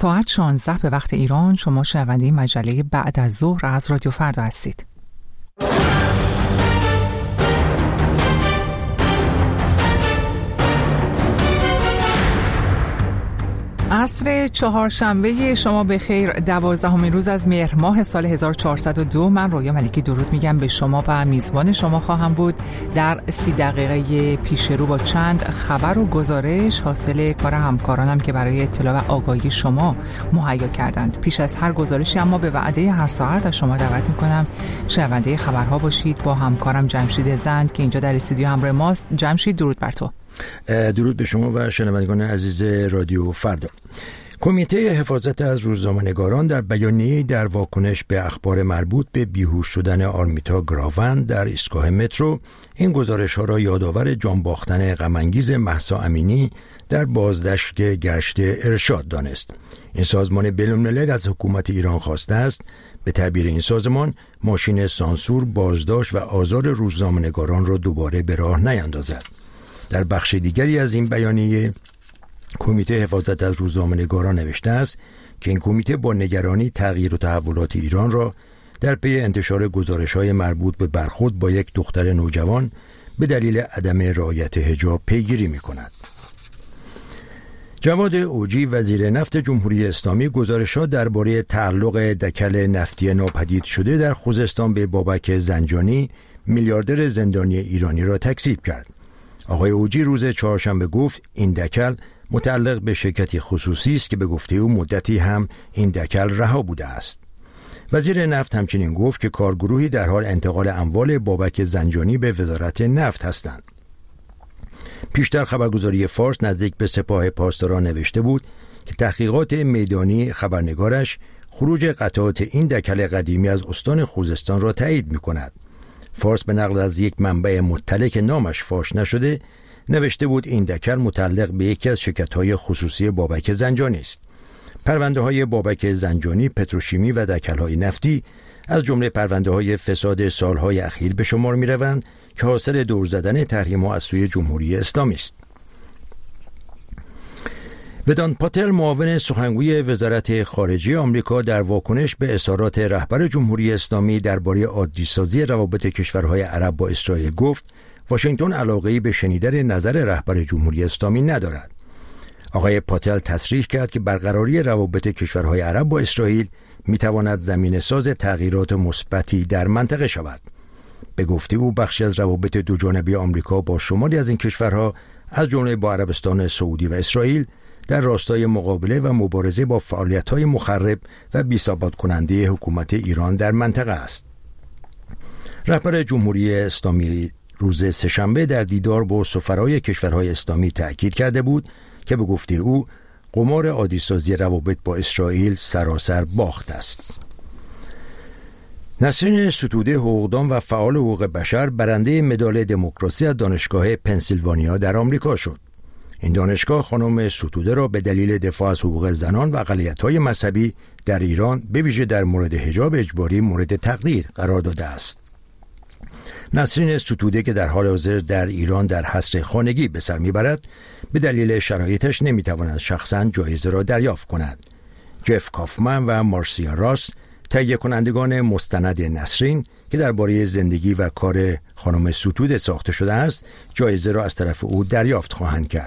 ساعت 16 به وقت ایران. شما شنونده مجله بعد از ظهر از رادیو فردا هستید. عصر چهارشنبه شما به خیر. 12مین روز از مهر ماه سال 1402. من رویا ملکی درود میگم به شما و میزبان شما خواهم بود در 30 دقیقه پیش رو با چند خبر و گزارش حاصل کار همکارانم که برای اطلاع و آگاهی شما مهیا کردند. پیش از هر گزارشی اما به وعده هر ساعت از شما دعوت میکنم شنونده خبرها باشید با همکارم جمشید زند که اینجا در استودیو همراه ماست. جمشید درود بر تو. درود به شما و شنوندگان عزیز رادیو فردا. کمیته حفاظت از روزنامه‌نگاران در بیانیه‌ای در واکنش به اخبار مربوط به بیهوش شدن آرمیتا گراوند در ایستگاه مترو این گزارش‌ها را یادآور جان باختن غم‌انگیز مهسا امینی در بازداشت گشت ارشاد دانست. این سازمان بین‌الملل از حکومت ایران خواسته است به تعبیر این سازمان ماشین سانسور، بازداشت و آزار روزنامه‌نگاران را دوباره به راه نیندازد. در بخش دیگری از این بیانیه کمیته حفاظت از روزنامه‌نگاران نوشته است که این کمیته با نگرانی تغییر و تحولات ایران را در پی انتشار گزارش‌های مربوط به برخورد با یک دختر نوجوان به دلیل عدم رعایت حجاب پیگیری می‌کند. جواد اوجی وزیر نفت جمهوری اسلامی گزارش‌ها درباره تعلق دکل نفتی ناپدید شده در خوزستان به بابک زنجانی میلیاردر زندانی ایرانی را تکذیب کرد. آقای اوجی روز چهارشنبه گفت این دکل متعلق به شرکتی خصوصی است که به گفته او مدتی هم این دکل رها بوده است. وزیر نفت همچنین گفت که کارگروهی در حال انتقال اموال بابک زنجانی به وزارت نفت هستند. پیشتر خبرگزاری فارس نزدیک به سپاه پاسداران نوشته بود که تحقیقات میدانی خبرنگارش خروج قطعات این دکل قدیمی از استان خوزستان را تایید می‌کند. فارس به نقل از یک منبع مطلع که نامش فاش نشده نوشته بود این دکل متعلق به یکی از شرکت‌های خصوصی بابک زنجانی است. پرونده‌های بابک زنجانی، پتروشیمی و دکل‌های نفتی از جمله پرونده‌های فساد سال‌های اخیر به شمار می‌روند که حاصل دور زدن تحریم‌ها از سوی جمهوری اسلامی است. ودانت پاتل معاون سخنگوی وزارت خارجه آمریکا در واکنش به اظهارات رهبر جمهوری اسلامی درباره عادی‌سازی روابط کشورهای عرب با اسرائیل گفت واشنگتن علاقه‌ای به شنیدن نظر رهبر جمهوری اسلامی ندارد. آقای پاتل تصریح کرد که برقراری روابط کشورهای عرب با اسرائیل می‌تواند زمینه‌ساز تغییرات مثبتی در منطقه شود. به گفته او بخشی از روابط دوجانبه آمریکا با شماری از این کشورها از جمله با عربستان سعودی و اسرائیل در راستای مقابله و مبارزه با فعالیت‌های مخرب و بی‌ثبات کننده حکومت ایران در منطقه است. رهبر جمهوری اسلامی روز سه‌شنبه در دیدار با سفرای کشورهای اسلامی تأکید کرده بود که به گفته او قمار عادی‌سازی روابط با اسرائیل سراسر باخت است. نسرین ستوده حقوقدان و فعال حقوق بشر برنده مدال دموکراسی از دانشگاه پنسیلوانیا در آمریکا شد. این دانشگاه خانم ستوده را به دلیل دفاع از حقوق زنان و اقلیت‌های مذهبی در ایران به ویژه در مورد حجاب اجباری مورد تقدیر قرار داده است. نسرین ستوده که در حال حاضر در ایران در حصر خانگی به سر میبرد به دلیل شرایطش نمیتواند شخصاً جایزه را دریافت کند. جف کافمن و مارسیا راس تهیه کنندگان مستند نسرین که درباره زندگی و کار خانم ستوده ساخته شده است جایزه را از طرف او دریافت خواهند کرد.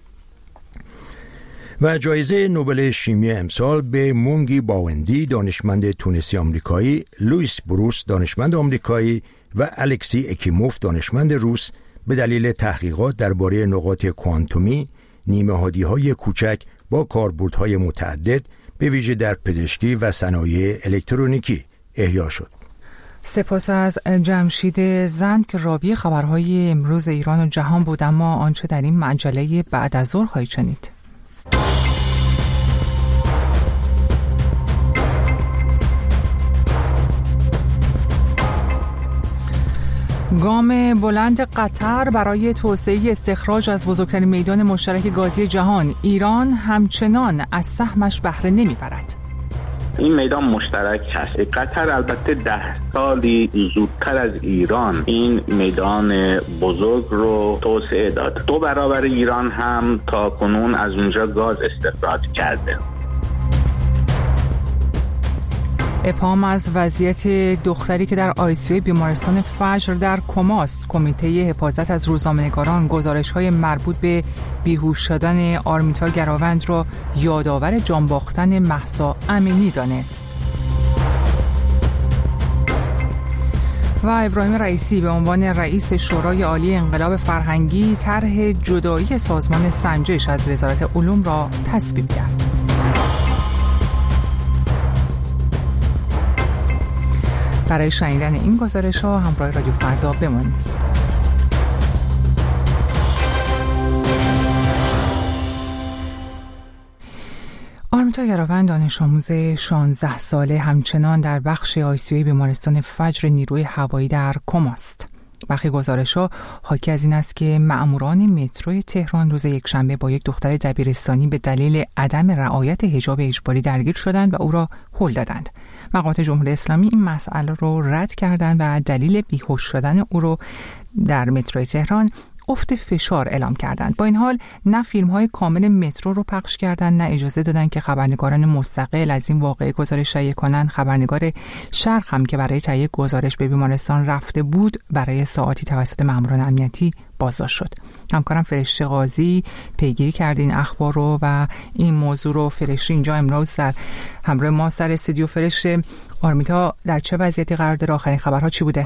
و جایزه نوبل شیمی امسال به مونگی باوندی دانشمند تونسی آمریکایی، لوئیس بروس دانشمند آمریکایی و الکسی اکیموف دانشمند روس به دلیل تحقیقات درباره نقاط کوانتومی، نیمه‌هادی‌های کوچک با کاربردهای متعدد به ویژه در پزشکی و صنایع الکترونیکی احیا شد. سپاس از جمشید زند که راوی خبرهای امروز ایران و جهان بود. اما آنچه در این مجله بعد از ظهر خواهید شنید. گام بلند قطر برای توسعه استخراج از بزرگترین میدان مشترک گازی جهان. ایران همچنان از سهمش بهره نمیبرد. این میدان مشترک هست. قطر البته 10 سالی زودتر از ایران این میدان بزرگ رو توسعه داد. 2 برابر ایران هم تا کنون از اونجا گاز استخراج کرده. ابهام از وضعیت دختری که در آی‌سی‌یو بیمارستان فجر در کماست. کمیته حفاظت از روزنامه‌نگاران گزارش‌های مربوط به بیهوش شدن آرمیتا گراوند را یادآور جان باختن مهسا امینی دانست. و ابراهیم رئیسی به عنوان رئیس شورای عالی انقلاب فرهنگی طرح جدایی سازمان سنجش از وزارت علوم را تصویب کرد. برای شنیدن این گزارش‌ها همراه رادیو فردا بمانید. آرمیتا گراوند دانش آموز 16 ساله همچنان در بخش آی‌سی‌یو بیمارستان فجر نیروی هوایی در کماست. برخی گزارش‌ها حاکی از این است که مأموران متروی تهران روز یکشنبه با یک دختر دبیرستانی به دلیل عدم رعایت حجاب اجباری درگیر شدند و او را هل دادند. مقامات جمهوری اسلامی این مسئله را رد کردند و دلیل بیهوش شدن او را در متروی تهران افت فشار اعلام کردند. با این حال نه فیلم‌های کامل مترو رو پخش کردند، نه اجازه دادند که خبرنگاران مستقل از این واقعه گزارش تهیه کنند. خبرنگار شرق هم که برای تهیه گزارش به بیمارستان رفته بود، برای ساعاتی توسط ماموران امنیتی بازداشت شد. همکارم فرشته قاضی پیگیری کرد این اخبار رو و این موضوع رو. فرشته اینجا امروز در همراه ما سر استودیو. فرشته، آرمیتا در چه وضعیتی قرار داره؟ آخرین خبرها چی بوده؟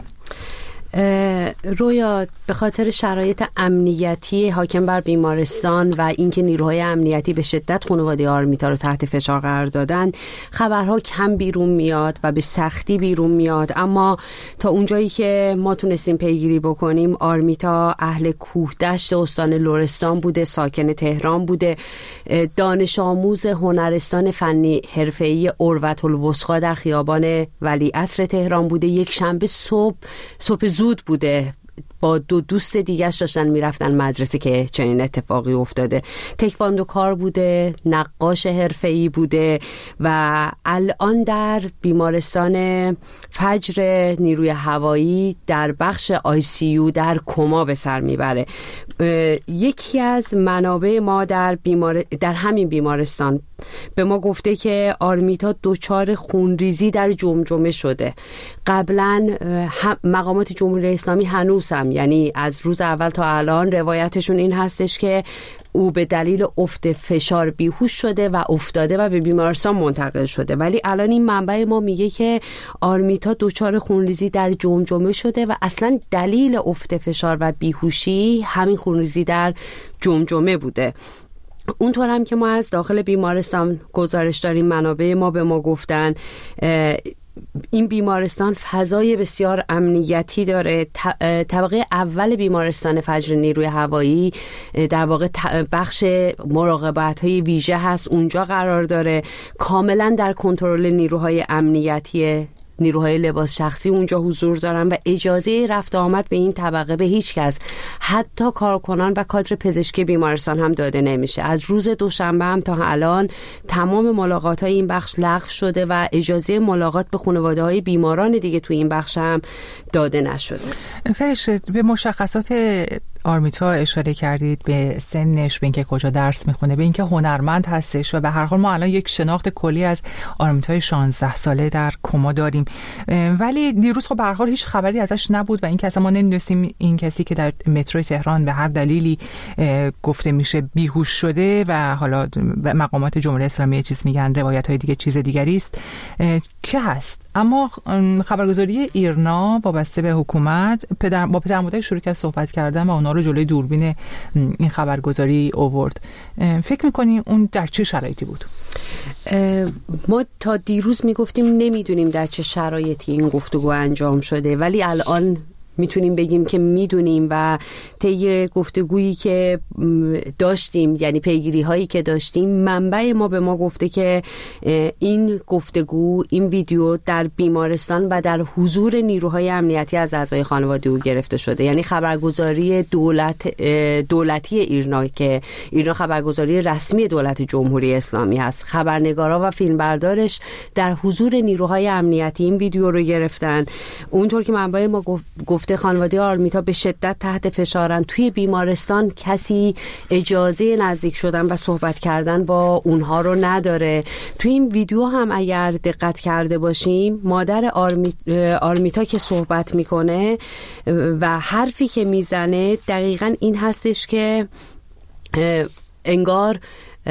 رویا به خاطر شرایط امنیتی حاکم بر بیمارستان و اینکه نیروهای امنیتی به شدت خانواده آرمیتا رو تحت فشار قرار دادن، خبرها کم بیرون میاد و به سختی بیرون میاد. اما تا اونجایی که ما تونستیم پیگیری بکنیم، آرمیتا اهل کوهدشت استان لرستان بوده، ساکن تهران بوده، دانش آموز هنرستان فنی حرفه‌ای اروةالوثقی در خیابان ولیعصر تهران بوده. یک شنبه صبح زود بوده، با دو دوست دیگه‌اش داشتن میرفتن مدرسه که چنین اتفاقی افتاده. تکواندو کار بوده، نقاش حرفه‌ای بوده و الان در بیمارستان فجر نیروی هوایی در بخش آی‌سی‌یو در کما به سر میبره. یکی از منابع ما در همین بیمارستان به ما گفته که آرمیتا دچار خونریزی در جمجمه شده. قبلا مقامات جمهوری اسلامی هنوز هم، یعنی از روز اول تا الان، روایتشون این هستش که او به دلیل افت فشار بیهوش شده و افتاده و به بیمارستان منتقل شده. ولی الان این منبع ما میگه که آرمیتا دچار خونریزی در جمجمه شده و اصلا دلیل افت فشار و بیهوشی همین خونریزی در جمجمه بوده. اونطور هم که ما از داخل بیمارستان گزارش داریم، منابع ما به ما گفتن این بیمارستان فضای بسیار امنیتی داره. طبقه اول بیمارستان فجر نیروی هوایی در واقع بخش مراقبت‌های ویژه هست، اونجا قرار داره، کاملا در کنترل نیروهای امنیتی، نیروهای لباس شخصی اونجا حضور دارن و اجازه رفت آمد به این طبقه به هیچ کس، حتی کارکنان و کادر پزشکی بیمارستان هم داده نمیشه. از روز دوشنبه هم تا الان تمام ملاقات‌های این بخش لغو شده و اجازه ملاقات به خانواده‌های بیماران دیگه تو این بخش هم داده نشده. فرشته، به مشخصات آرمیتا اشاره کردید، به سنش، به اینکه کجا درس میخونه، به اینکه هنرمند هستش و به هر حال ما الان یک شناخت کلی از آرمیتای 16 ساله در کما داریم. ولی دیروز خب به هر حال هیچ خبری ازش نبود و اینکه اصلا ما نمی‌دونستیم این کسی که در مترو تهران به هر دلیلی گفته میشه بیهوش شده و حالا مقامات جمهوری اسلامی چیز میگن، روایت‌های دیگه چیز دیگری است که هست. اما خبرگزاری ایرنا وابسته به حکومت با پدر مادر شروع کرد صحبت کردن و اونا رو جلوی دوربین این خبرگزاری آورد. فکر می‌کنی اون در چه شرایطی بود؟ ما تا دیروز میگفتیم نمیدونیم در چه شرایطی این گفتگو انجام شده، ولی الان میتونیم بگیم که میدونیم و طی گفتگویی که داشتیم، یعنی پیگیری هایی که داشتیم، منبع ما به ما گفته که این گفتگو، این ویدیو در بیمارستان و در حضور نیروهای امنیتی از اعضای خانواده او گرفته شده. یعنی خبرگزاری دولتی ایرنا که ایرنا خبرگزاری رسمی دولت جمهوری اسلامی هست، خبرنگارا و فیلمبردارش در حضور نیروهای امنیتی این ویدیو رو گرفتن. اونطور که منبع ما گفت گفته خانواده آرمیتا به شدت تحت فشارن، توی بیمارستان کسی اجازه نزدیک شدن و صحبت کردن با اونها رو نداره. توی این ویدیو هم اگر دقت کرده باشیم مادر آرمیتا که صحبت میکنه و حرفی که میزنه دقیقاً این هستش که انگار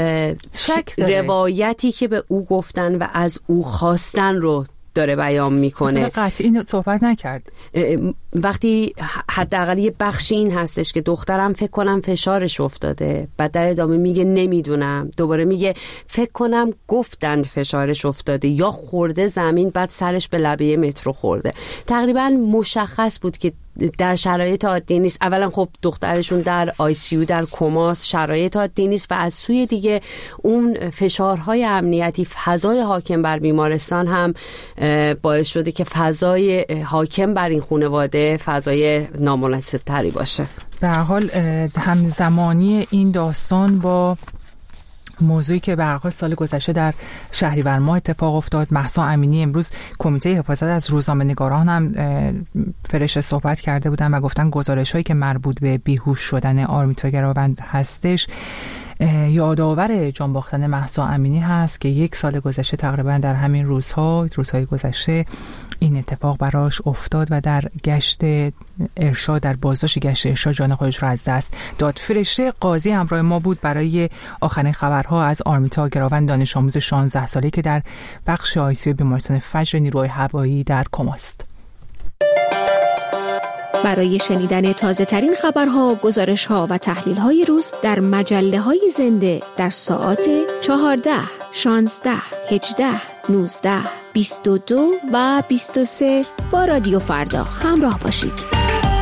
روایتی که به او گفتن و از او خواستن رو داره بیان میکنه. قطعی این صحبت نکرد. وقتی حداقل یه بخشی این هستش که دخترم فکر کنم فشارش افتاده، بعد در ادامه میگه نمیدونم، دوباره میگه فکر کنم گفتند فشارش افتاده یا خورده زمین، بعد سرش به لبه مترو خورده. تقریبا مشخص بود که در شرایط عادی نیست. اولا خب دخترشون در ICU در کماس، شرایط عادی نیست و از سوی دیگه اون فشارهای امنیتی، فضای حاکم بر بیمارستان هم باعث شده که فضای حاکم بر این خانواده فضای نامناسب تری باشه. به هر حال همزمانی این داستان با موضوعی که برای سال گذشته در شهریور ماه اتفاق افتاد، مهسا امینی امروز کمیته حفاظت از روزنامه‌نگاران هم فرش صحبت کرده بودن و گفتن گزارش‌هایی که مربوط به بیهوش شدن آرمیتا گراوند هستش یادآور جان باختن مهسا امینی هست که 1 سال گذشته تقریبا در همین روزهای گذشته این اتفاق براش افتاد و در گشت ارشاد، در بازداشت گشت ارشاد جان خودش را از دست داد. فرشته قاضی همراه ما بود برای آخرین خبرها از آرمیتا گراوند، دانش آموز 16 ساله که در بخش ICU بیمارستان فجر نیروی هوایی در کماست. برای شنیدن تازه ترین خبرها، گزارش‌ها و تحلیل‌های روز در مجله‌های زنده در ساعات 14، 16، 18، 19، 22 و 23 با رادیو فردا همراه باشید.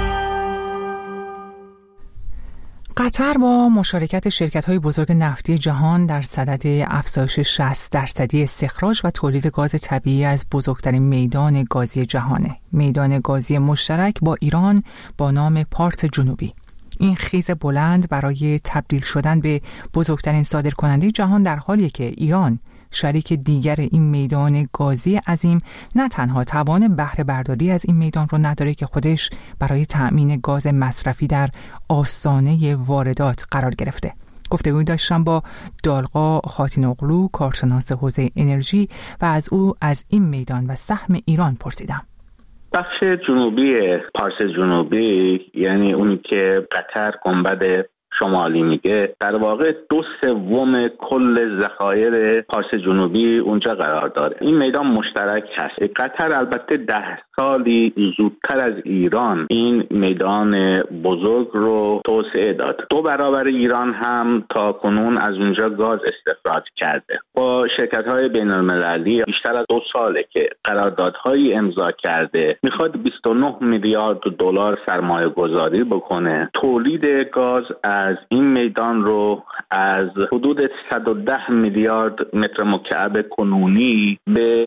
قطر با مشارکت شرکت‌های بزرگ نفتی جهان در صدد افزایش 60% استخراج و تولید گاز طبیعی از بزرگترین میدان گازی جهانه. میدان گازی مشترک با ایران با نام پارس جنوبی. این خیز بلند برای تبدیل شدن به بزرگترین صادرکننده جهان در حالیه که ایران شریک دیگر این میدان گازی عظیم نه تنها توان بهره برداری از این میدان رو نداره که خودش برای تأمین گاز مصرفی در آستانه واردات قرار گرفته. گفتگوی داشتم با دالقا خاتین‌اغلو، کارشناس حوزه انرژی، و از او از این میدان و سهم ایران پرسیدم. بخش جنوبی پارس جنوبی، یعنی اونی که قطر گنبد شمالی میگه، در واقع 2/3 کل ذخایر پارس جنوبی اونجا قرار داره. این میدان مشترک هست. قطر البته 10 سالی زودتر از ایران این میدان بزرگ رو توسعه داد. 2 برابر ایران هم تا کنون از اونجا گاز استخراج کرده. با شرکت‌های بین‌المللی بیشتر از 2 ساله که قراردادهایی امضا کرده. میخواد 29 میلیارد دلار سرمایه گذاری بکنه. تولید گاز از این میدان رو از حدود 110 میلیارد متر مکعب کنونی به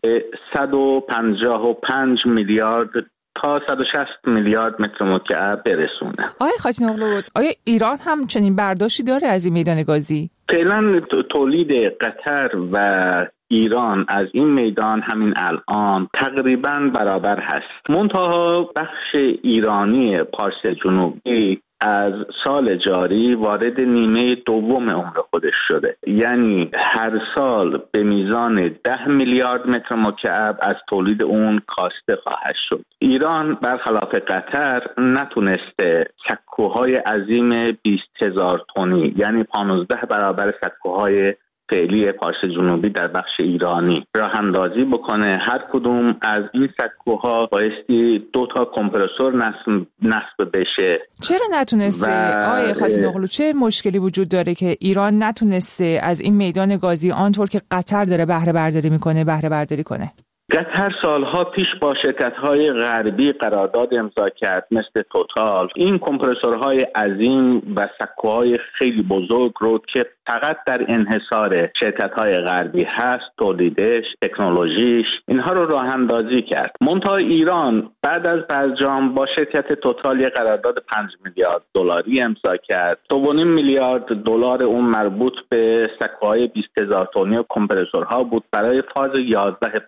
155 میلیارد تا 160 میلیارد متر مکعب برسونه. آقای خاتین‌اغلو، آیا ایران هم چنین برداشتی داره از این میدان گازی؟ فعلا تولید قطر و ایران از این میدان همین الان تقریباً برابر هست. منتها بخش ایرانی پارس جنوبی از سال جاری وارد نیمه دوم عمر خودش شده، یعنی هر سال به میزان 10 میلیارد متر مکعب از تولید اون کاسته خواهد شد. ایران برخلاف قطر نتونسته سکوهای عظیم 20,000 تنی، یعنی 15 برابر سکوهای فعلی پارس جنوبی در بخش ایرانی راه اندازی بکنه. هر کدوم از این سکوها بایستی 2 تا کمپرسور نصب بشه. چرا نتونسته؟ آقای خاتین‌اغلو، چه مشکلی وجود داره که ایران نتونسته از این میدان گازی آنطور که قطر داره بهره برداری کنه؟ قطر سالها پیش با شرکت‌های غربی قرارداد امضا کرد مثل توتال. این کمپرسورهای عظیم و سکوهای خیلی بزرگ رو که فقط در انحصار شرکت‌های غربی هست، تولیدش، تکنولوژیش، اینها رو راه اندازی کرد. منتها ایران بعد از برجام با شرکت توتال یک قرارداد 5 میلیارد دلاری امضا کرد. 2.5 میلیارد دلار اون مربوط به سکوهای 20,000 تنی و کمپرسورها بود برای فاز 11 پارس جنوبی.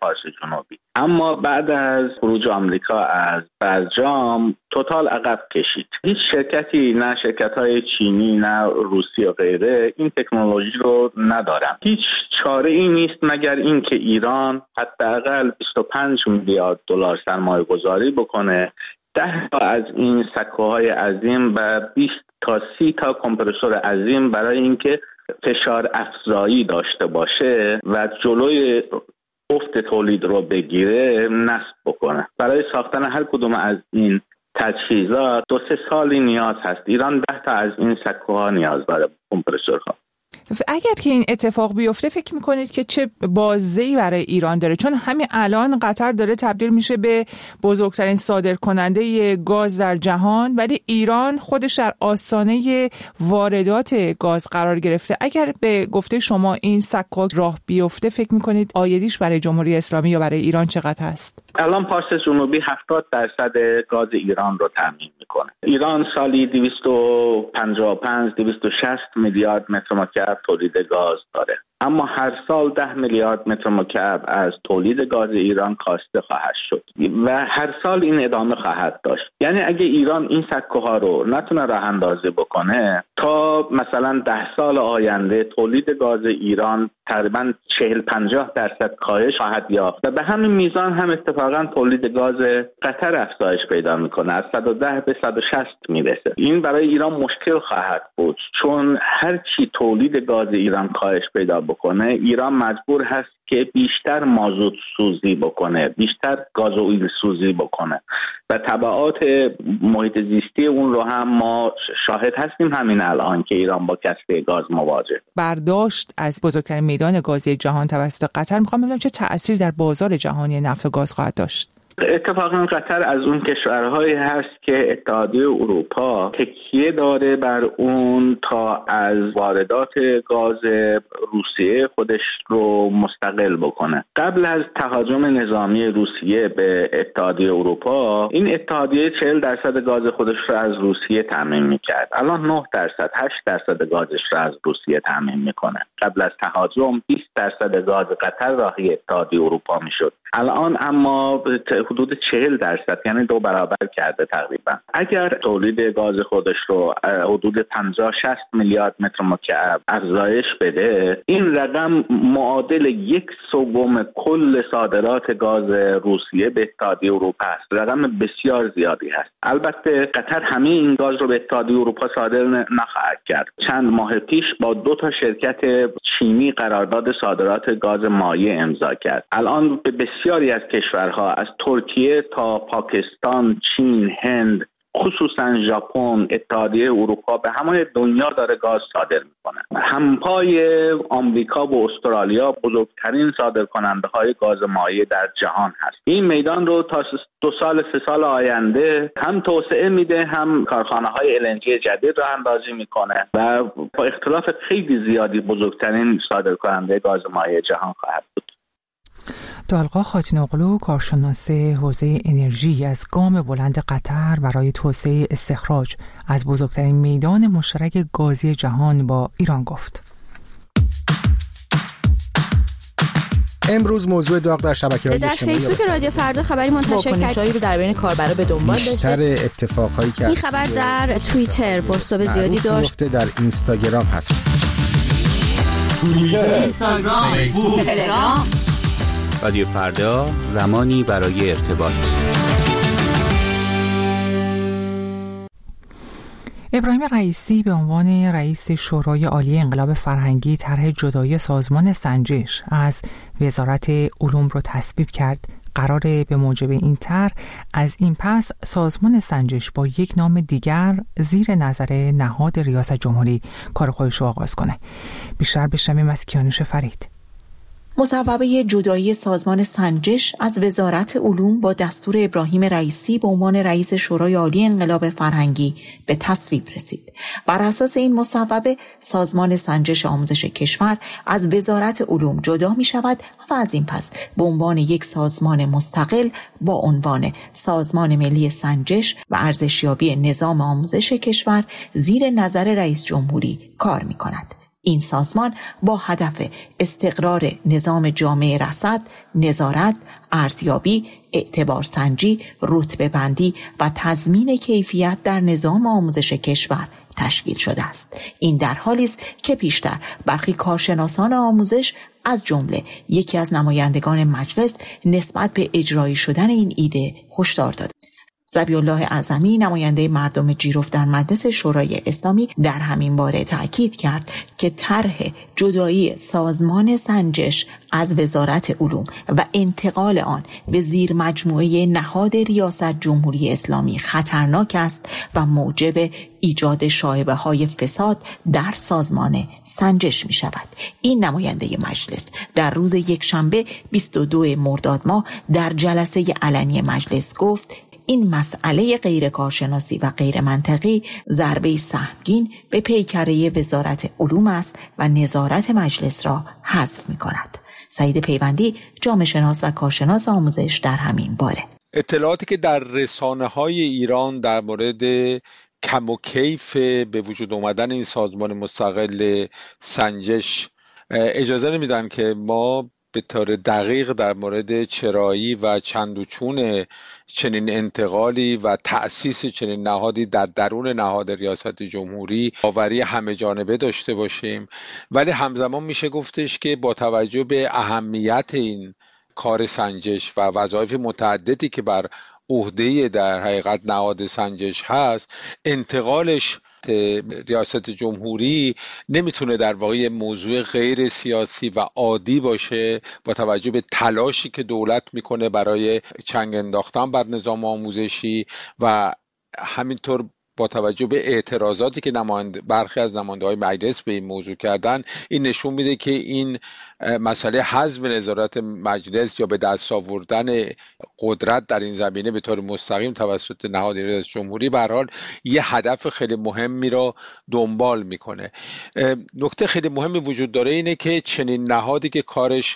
جنوبی. اما بعد از خروج آمریکا از برجام توتال عقب کشید. هیچ شرکتی، نه شرکت‌های چینی نه روسی و غیره، این تکنولوژی رو ندارن. هیچ چاره ای نیست مگر اینکه ایران حداقل 25 میلیارد دلار سرمایه گذاری بکنه، 10 تا از این سکوهای عظیم و 20 تا 30 تا کمپرسور عظیم برای اینکه فشار افزایی داشته باشه و جلوی افت تولید رو بگیره نصب بکنه. برای ساختن هر کدوم از این تجهیزات 2-3 سالی نیاز هست. ایران 10 تا از این سکوها نیاز داره، کمپرسورها. اگر که این اتفاق بیفته فکر میکنید که چه بازدهی برای ایران داره؟ چون همین الان قطر داره تبدیل میشه به بزرگترین صادرکننده گاز در جهان، ولی ایران خودش در آستانه واردات گاز قرار گرفته. اگر به گفته شما این سکو راه بیفته فکر میکنید آیدیش برای جمهوری اسلامی یا برای ایران چقدر هست؟ الان پارس جنوبی 70% گاز ایران رو تامین میکنه. ایران سالی 255-260 میلیارد متر مکعب تولید گاز داره، اما هر سال 10 میلیارد متر مکعب از تولید گاز ایران کاسته خواهد شد و هر سال این ادامه خواهد داشت. یعنی اگه ایران این سکوها رو نتونه راه اندازی بکنه، تا مثلا 10 سال آینده تولید گاز ایران تقریبا 40-50% کاهش خواهد یافت و به همین میزان هم اتفاقا تولید گاز قطر افزایش پیدا میکنه، از 110 به 160 میرسه. این برای ایران مشکل خواهد بود، چون هر چی تولید گاز ایران کاهش پیدا بکنه، ایران مجبور هست که بیشتر مازوت سوزی بکنه، بیشتر گازوئیل سوزی بکنه و تبعات محیط زیستی اون رو هم ما شاهد هستیم همین الان که ایران با کسری گاز مواجه. برداشت از بزرگترین میدان گازی جهان توسط قطر، میخوام ببینم چه تأثیری در بازار جهانی نفت و گاز خواهد داشت. اتفاقا قطر از اون کشورهایی هست که اتحادیه اروپا تکیه داره بر اون تا از واردات گاز روسیه خودش رو مستقل بکنه. قبل از تهاجم نظامی روسیه به اتحادیه اروپا، این اتحادیه 40% گاز خودش رو از روسیه تامین میکرد. الان 9%، 8% گازش رو از روسیه تامین میکنه. قبل از تهاجم 20% گاز قطر راهی اتحادیه اروپا میشد. الان اما حدود 40%، یعنی 2 برابر کرده تقریبا. اگر تولید گاز خودش رو حدود 50-60 میلیارد متر مکعب افزایش بده، این رقم معادل 1/3 کل صادرات گاز روسیه به اتحادیه اروپا است. رقم بسیار زیادی هست. البته قطر همه این گاز رو به اتحادیه اروپا صادر نخواهد کرد. چند ماه پیش با 2 تا شرکت چینی قرارداد صادرات گاز مایع امضا کرد. الان به بسیاری از کشورها از ترکیه تا پاکستان، چین، هند، خصوصا ژاپن، اتحادیه اروپا به همه دنیا داره گاز صادر میکنه. همپای آمریکا و استرالیا بزرگترین صادرکننده های گاز مایع در جهان هست. این میدان رو تا 2-3 سال آینده هم توسعه میده، هم کارخانه های LNG جدید رو اندازی میکنه و با اختلاف خیلی زیادی بزرگترین صادرکننده گاز مایع جهان خواهد بود. دالقا خاتین‌اغلو، کارشناس حوزه انرژی، از گام بلند قطر برای توسعه استخراج از بزرگترین میدان مشترک گازی جهان با ایران گفت. امروز موضوع داغ در شبکه‌های اجتماعی در فیسبوک رادیو فردا خبری منتشر کرد. واکنش‌هایی رو در بین کاربرا به دنبال داشته. بیشتر اتفاقهایی که این خبر در توییتر بازتاب زیادی داشت. در اینستاگرام هست. اینستاگرام، فیسبوک، تلگرام. رادیو فردا، زمانی برای ارتباط. ابراهیم رئیسی به عنوان رئیس شورای عالی انقلاب فرهنگی طرح جدایی سازمان سنجش از وزارت علوم رو تصویب کرد. قراره به موجب این طرح از این پس سازمان سنجش با یک نام دیگر زیر نظر نهاد ریاست جمهوری کار خودش رو آغاز کنه. بیشتر بشنویم از کیانوش فرید. مصوبه جدایی سازمان سنجش از وزارت علوم با دستور ابراهیم رئیسی به عنوان رئیس شورای عالی انقلاب فرهنگی به تصویب رسید. بر اساس این مصوبه سازمان سنجش آموزش کشور از وزارت علوم جدا می شود و از این پس به عنوان یک سازمان مستقل با عنوان سازمان ملی سنجش و ارزشیابی نظام آموزش کشور زیر نظر رئیس جمهوری کار می کند. این سازمان با هدف استقرار نظام جامعه رصد، نظارت، ارزیابی، اعتبارسنجی، رتبه بندی و تضمین کیفیت در نظام آموزش کشور تشکیل شده است. این در حالی است که پیشتر برخی کارشناسان آموزش از جمله یکی از نمایندگان مجلس نسبت به اجرایی شدن این ایده هشدار داد. ذبیحالله اعظمی نماینده مردم جیرفت در مجلس شورای اسلامی در همین باره تأکید کرد که طرح جدایی سازمان سنجش از وزارت علوم و انتقال آن به زیر مجموعه نهاد ریاست جمهوری اسلامی خطرناک است و موجب ایجاد شایبه‌های فساد در سازمان سنجش می شود. این نماینده مجلس در روز یکشنبه 22 مرداد ماه در جلسه علنی مجلس گفت این مسئله غیر کارشناسی و غیر منطقی ضربه سهمگین به پیکره وزارت علوم است و نظارت مجلس را حذف می کند. سعید پیوندی، جامعه شناس و کارشناس آموزش در همین باره. اطلاعاتی که در رسانه‌های ایران در مورد کم و کیف به وجود آمدن این سازمان مستقل سنجش اجازه نمیدن که ما به طور دقیق در مورد چرایی و چند و چون چنین انتقالی و تأسیس چنین نهادی در درون نهاد ریاست جمهوری باوری همه جانبه داشته باشیم، ولی همزمان میشه گفتش که با توجه به اهمیت این کار سنجش و وظایف متعددی که بر عهده در حقیقت نهاد سنجش هست، انتقالش ریاست جمهوری نمیتونه در واقع موضوع غیر سیاسی و عادی باشه با توجه به تلاشی که دولت میکنه برای چنگ انداختن بر نظام آموزشی و همینطور با توجه به اعتراضاتی که برخی از نماینده‌های مجلس به این موضوع کردن. این نشون میده که این مسئله حذف نظارت مجلس یا به دست آوردن قدرت در این زمینه به طور مستقیم توسط نهاد ریاست جمهوری به هر حال یه هدف خیلی مهمی را دنبال میکنه. نکته خیلی مهمی وجود داره اینه که چنین نهادی که کارش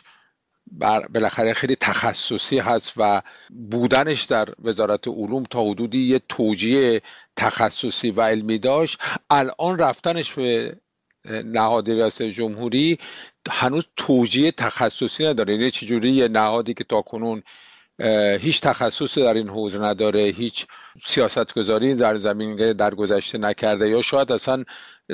بالاخره خیلی تخصصی هست و بودنش در وزارت علوم تا حدودی یه توجیه تخصصی و علمی داشت، الان رفتنش به نهاد ریاست جمهوری هنوز توجیه تخصصی نداره. یعنی چجوری یه نهادی که تاکنون هیچ تخصصی در این حوزه نداره، هیچ سیاستگذاری در زمینه در گذشته نکرده یا شاید اصلا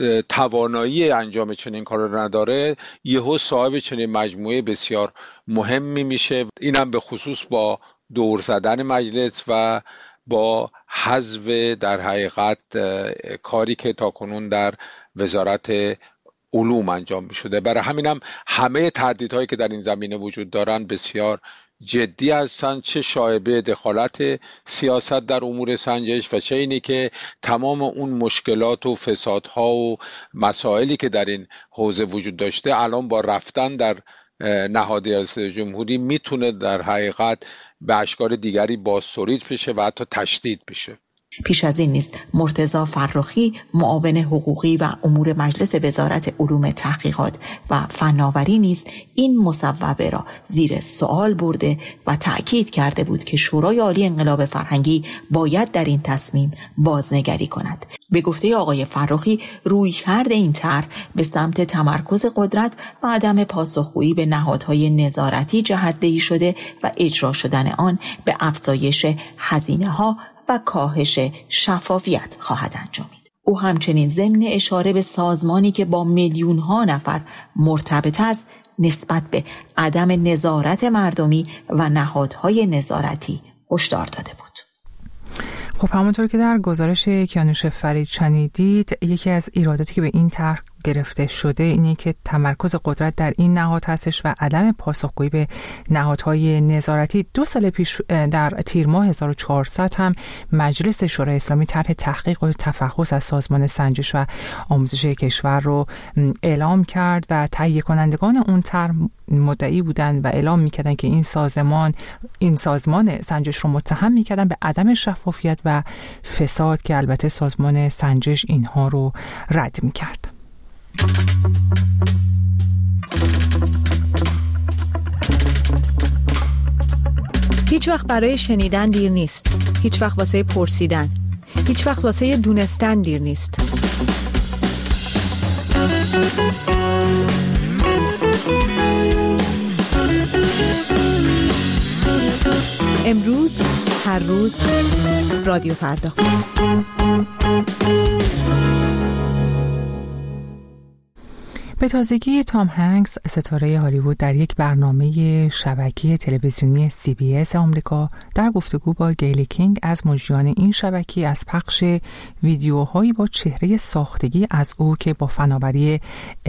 توانایی انجام چنین کار رو نداره، یهو صاحب چنین مجموعه بسیار مهمی میشه. اینم به خصوص با دور زدن مجلس و با حذف در حقیقت کاری که تاکنون در وزارت علوم انجام میشده. برای همینم همه تهدیدهایی که در این زمینه وجود دارن بسیار جدی هستند، چه شایبه دخالت سیاست در امور سنجش و چه اینی که تمام اون مشکلات و فسادها و مسائلی که در این حوزه وجود داشته الان با رفتن در نهاد ریاست جمهوری میتونه در حقیقت به اشکال دیگری بازتولید بشه و حتی تشدید بشه. پیش از این نیز مرتضی فرخی معاون حقوقی و امور مجلس وزارت علوم تحقیقات و فناوری نیز این مصوبه را زیر سوال برده و تأکید کرده بود که شورای عالی انقلاب فرهنگی باید در این تصمیم بازنگری کند. به گفته آقای فرخی رویکرد این طرح به سمت تمرکز قدرت و عدم پاسخگویی به نهادهای نظارتی جهت‌دهی شده و اجرا شدن آن به افزایش هزینه‌ها و کاهش شفافیت خواهد انجامید. او همچنین ضمن اشاره به سازمانی که با میلیون‌ها نفر مرتبط است نسبت به عدم نظارت مردمی و نهادهای نظارتی هشدار داده بود. خب همونطور که در گزارش کیانوش فرید شنیدید، یکی از ایراداتی که به این طرح گرفته شده اینه که تمرکز قدرت در این نهاد هستش و عدم پاسخگویی به نهادهای نظارتی. 2 سال پیش در تیر ماه 1400 هم مجلس شورای اسلامی طرح تحقیق و تفحص از سازمان سنجش و آموزش کشور رو اعلام کرد و تهیه کنندگان اون طرح مدعی بودن و اعلام میکردن که این سازمان سنجش رو متهم میکردن به عدم شفافیت و فساد که البته سازمان سنجش اینها رو رد میکرد. هیچ وقت برای شنیدن دیر نیست. هیچ وقت واسه پرسیدن. هیچ وقت واسه دونستن دیر نیست. امروز، هر روز، رادیو فردا. به تازگی تام هنگس، ستاره هالیوود، در یک برنامه شبکه تلویزیونی CBS آمریکا در گفتگو با گیلی کینگ از مجریان این شبکه از پخش ویدیوهایی با چهره ساختگی از او که با فناوری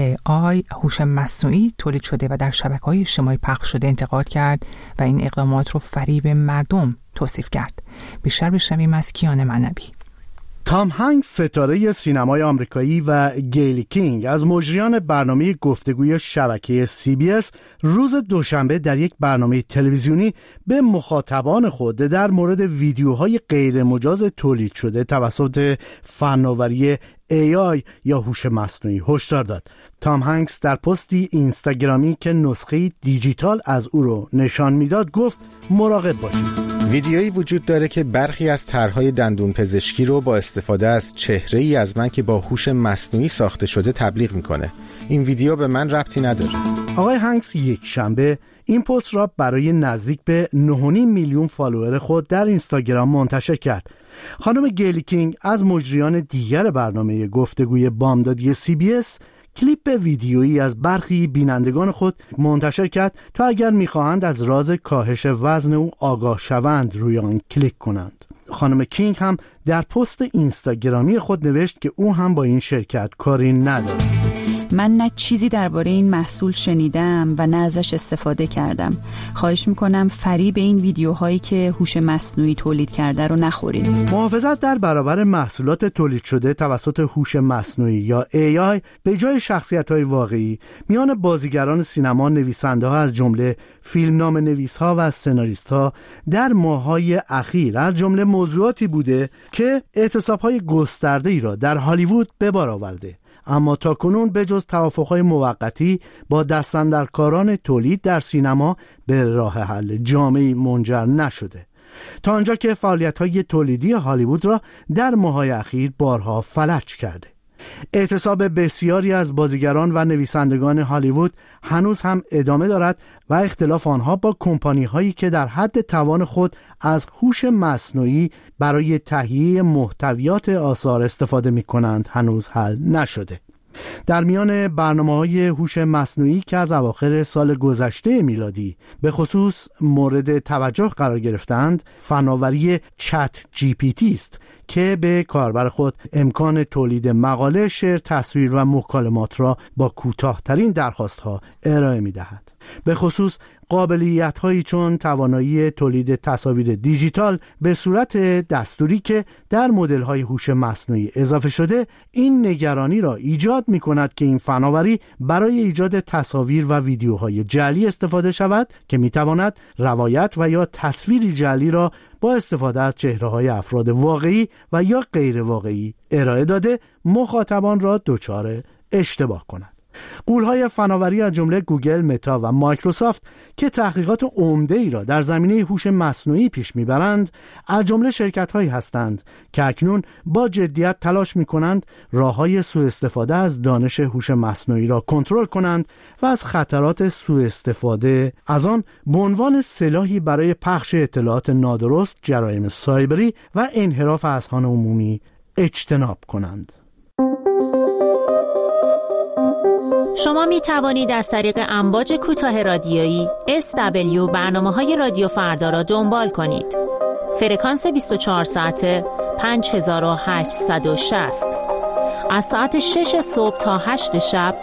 AI هوش مصنوعی تولید شده و در شبکه‌های اجتماعی پخش شده انتقاد کرد و این اقدامات رو فریب مردم توصیف کرد. بیشتر بشنویم از کیان معنوی. تام هنگس، ستاره سینمای آمریکایی، و گیلی کینگ از مجریان برنامه گفتگوی شبکه CBS روز دوشنبه در یک برنامه تلویزیونی به مخاطبان خود در مورد ویدیوهای غیر مجاز تولید شده توسط فناوری AI یا هوش مصنوعی هشدار داد. تام هنگس در پستی اینستاگرامی که نسخه دیجیتال از او رو نشان میداد گفت مراقب باشید. ویدیویی وجود داره که برخی از طرح‌های دندون پزشکی رو با استفاده از چهره‌ای از من که با هوش مصنوعی ساخته شده تبلیغ میکنه. این ویدیو به من ربطی نداره. آقای هنگس یک شنبه این پست را برای نزدیک به 9.5 میلیون فالوور خود در اینستاگرام منتشر کرد. خانم گیلی کینگ از مجریان دیگر برنامه گفتگوی بامدادی CBS کلیپ ویدیویی از برخی بینندگان خود منتشر کرد تا اگر می‌خواهند از راز کاهش وزن او آگاه شوند روی آن کلیک کنند. خانم کینگ هم در پست اینستاگرامی خود نوشت که او هم با این شرکت کاری ندارد. من نه چیزی درباره این محصول شنیدم و نه ازش استفاده کردم. خواهش میکنم فریب این ویدیوهایی که هوش مصنوعی تولید کرده رو نخورید. محافظت در برابر محصولات تولید شده توسط هوش مصنوعی یا AI به جای شخصیت‌های واقعی میان بازیگران سینما، نویسنده‌ها از جمله فیلمنامه‌نویس‌ها و سناریست‌ها در ماه‌های اخیر از جمله موضوعاتی بوده که اعتصاب‌های گسترده‌ای را در هالیوود به بار آورده. اما تاکنون به جز توافق‌های موقتی با دستاندرکاران تولید در سینما به راه حل جامعی منجر نشده، تا آنجا که فعالیت‌های تولیدی هالیوود را در ماه‌های اخیر بارها فلج کرده. اعتصاب بسیاری از بازیگران و نویسندگان هالیوود هنوز هم ادامه دارد و اختلاف آنها با کمپانی‌هایی که در حد توان خود از هوش مصنوعی برای تهیه محتویات آثار استفاده می‌کنند هنوز حل نشده. در میان برنامه‌های هوش مصنوعی که از اواخر سال گذشته میلادی به خصوص مورد توجه قرار گرفتند، فناوری چت GPT است که به کاربر خود امکان تولید مقاله، شعر، تصویر و مکالمات را با کوتاه‌ترین درخواست‌ها ارائه می‌دهد. به خصوص قابلیت‌هایی چون توانایی تولید تصاویر دیجیتال به صورت دستوری که در مدل‌های هوش مصنوعی اضافه شده، این نگرانی را ایجاد می‌کند که این فناوری برای ایجاد تصاویر و ویدیوهای جعلی استفاده شود که می‌تواند روایت و یا تصویری جعلی را با استفاده از چهره‌های افراد واقعی و یا غیر واقعی ارائه داده مخاطبان را دچار اشتباه کند. غول‌های فناوری از جمله گوگل، متا و مایکروسافت که تحقیقات عمده‌ای را در زمینه هوش مصنوعی پیش می‌برند، از جمله شرکت‌هایی هستند که اکنون با جدیت تلاش می‌کنند راه‌های سوء استفاده از دانش هوش مصنوعی را کنترل کنند و از خطرات سوء استفاده از آن به عنوان سلاحی برای پخش اطلاعات نادرست، جرایم سایبری و انحراف اذهان عمومی اجتناب کنند. شما می توانید از طریق امواج کوتاه رادیویی SW برنامه‌های رادیو فردا را دنبال کنید. فرکانس 24 ساعته 5860. از ساعت 6 صبح تا 8 شب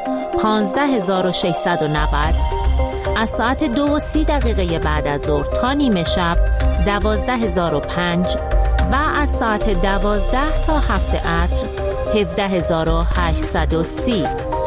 15690. از ساعت 2:30 بعد از ظهر تا نیمه شب 12005 و از ساعت 12 تا 7 عصر 17830.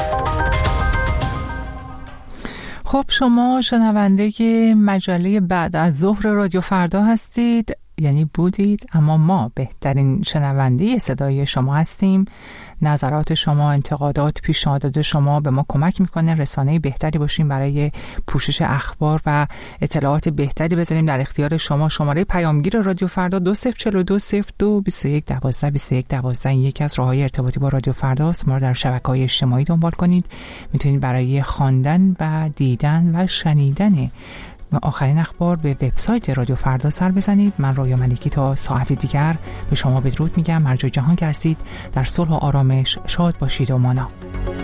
خب شما شنونده مجله بعد از ظهر رادیو فردا هستید، یعنی بودید، اما ما بهترین شنونده صدای شما هستیم. نظرات شما، انتقادات، پیشنهادات شما به ما کمک میکنه رسانه بهتری باشیم برای پوشش اخبار و اطلاعات بهتری بذاریم در اختیار شما. شماره پیامگیر رادیو فردا 2042022112 این یکی از راههای ارتباطی با رادیو فردا است. ما رو در شبکه‌های اجتماعی دنبال کنید. میتونید برای خواندن و دیدن و شنیدن آخرین اخبار به وبسایت رادیو فردا سر بزنید. من رویا ملیکی تا ساعت دیگر به شما بدرود میگم. هر جای جهان که هستید در صلح و آرامش شاد باشید و مانا.